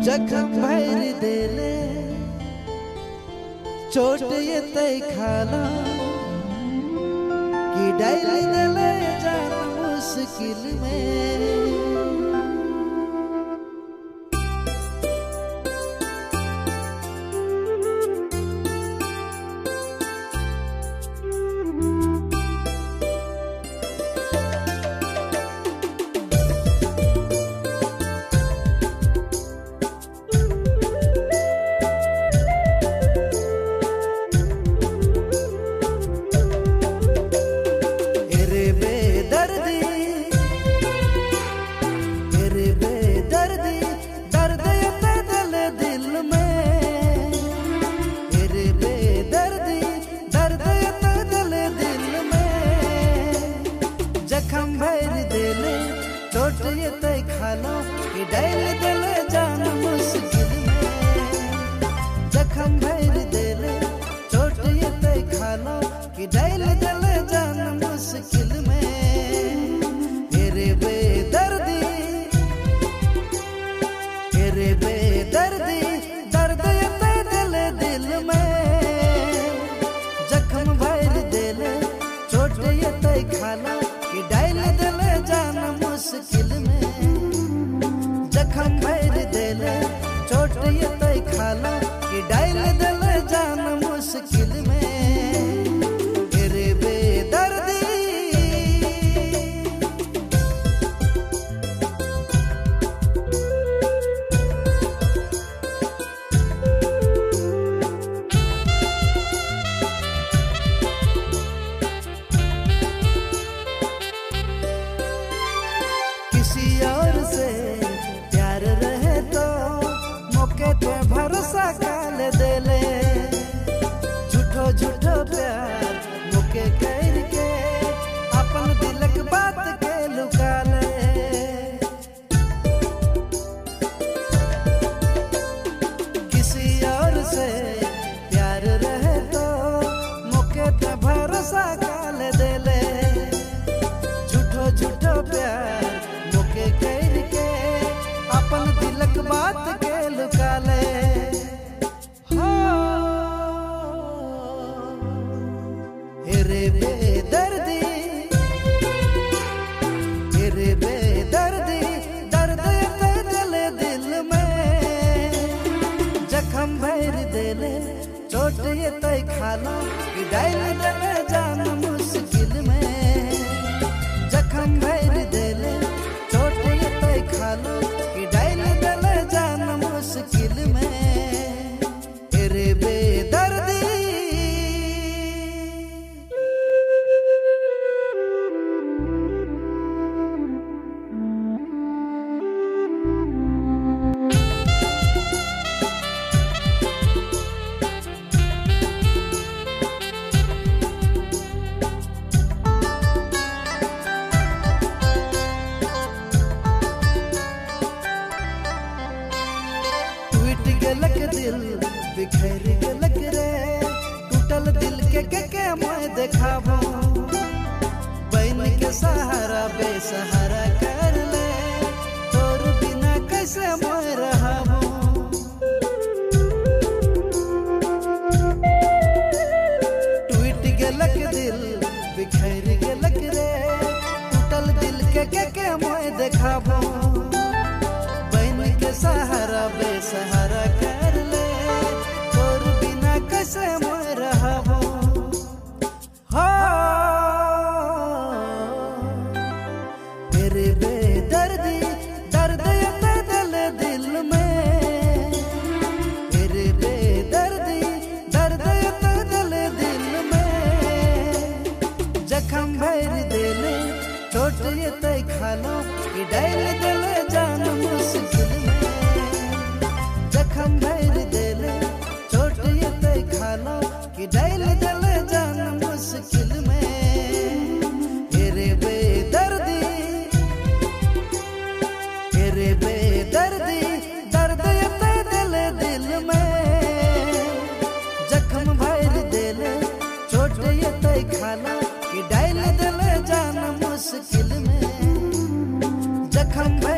जखम भर देले चोट ये तय खाला कि डाल देले जान मुश्किल में। जखम भर देले चोट ये तय खाला कि डाल देले जान मुश्किल में। जखम भर देले चोट ये तय खाला कि डाल देले जान मुश्किल में। तेरे बेदर्दी दर्द ये तय देले दिल में। जखम भर देले चोट ये तय खाला कि डाल देले जान मुश्किल में। जखम भर देले चोट ये तय खाला कि डाल देले जान मुश्किल में। तेरे बेदर्दी किसी और से प्यार रहे तो मौके पे भरोसा काल देले। झूठो झूठो प्यार मौके करके अपन दिलक बात के लुका ले। किसी और से प्यार रहे तो मौके पे भरोसा काल देले। झूठो झूठो प्यार करके अपन दिलक बात के लुका ले। तेरे बेदर्दी दर्द ये जले दिल में। जखम भर देले चोट ये तय खाला कि डाल देले जान मुश्किल में। जखम भर देले चोट ये तय खाला कि डाल देले जान मुश्किल में। तेरे बेदर्दी गलक दिल बिखर गलक रे। टूटल दिल के मैं देखाबो। बन के सहारा बेसहारा कर ले। तोर बिना कैसे मैं रहबो। टूट गलक दिल बिखर गलक रे। टूटल दिल के मैं देखाबो। सहारा बेसहारा कर ले। तोर बिना कैसे मैं रहबो। तेरे बेदर्दी दर्द ये देले दिल में। तेरे बेदर्दी दर्द ये देले दिल में। जखम भर देले चोट ये तय खाला कि डाल देले जान मुश्किल में। जखम भर देले चोट ये तय खाला कि डाल देले जान मुश्किल में। तेरे बेदर्दी दर्द ये तय देले दिल में। जखम भर देले चोट ये तय खाला कि डाल देले जान मुश्किल में। जखम